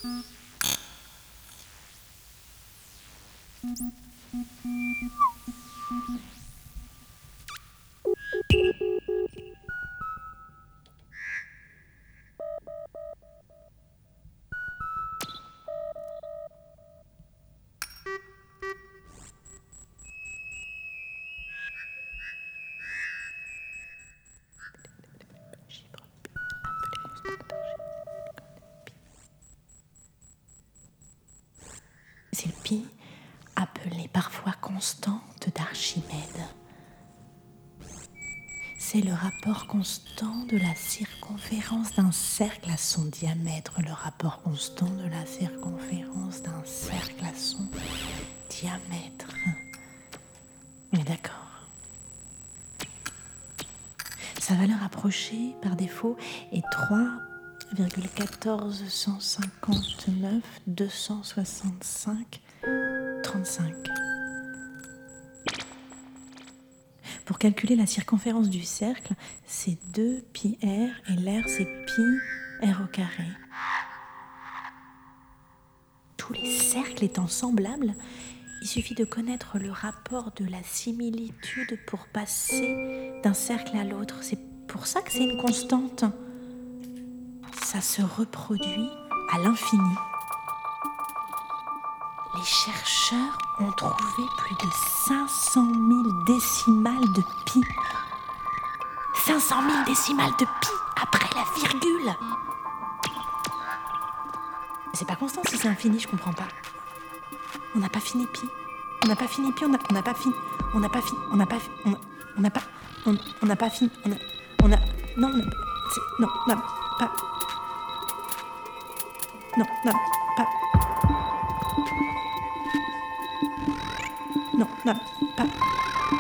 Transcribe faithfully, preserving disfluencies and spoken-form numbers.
C'est le pi, appelé parfois constante d'Archimède. C'est le rapport constant de la circonférence d'un cercle à son diamètre. Le rapport constant de la circonférence d'un cercle à son diamètre. On est d'accord. Sa valeur approchée, par défaut, est trois virgule un quatre cent cinquante-neuf deux cent soixante-cinq trente-cinq. Pour calculer la circonférence du cercle, c'est deux pi r et l'air c'est pi r au carré. Tous les cercles étant semblables, il suffit de connaître le rapport de la similitude pour passer d'un cercle à l'autre. C'est pour ça que c'est une constante. Ça se reproduit à l'infini. Les chercheurs ont trouvé plus de cinq cent mille décimales de pi. cinq cent mille décimales de pi après la virgule. C'est pas constant si c'est infini, je comprends pas. On n'a pas fini pi. On n'a pas fini pi, on n'a on n'a pas fini. On n'a pas fini. On n'a pas fini. On on n'a pas. On on n'a pas fini. On a. On a. Non, on a, c'est, non, on n'a pas. Non, on n'a pas. Non, on n'a pas.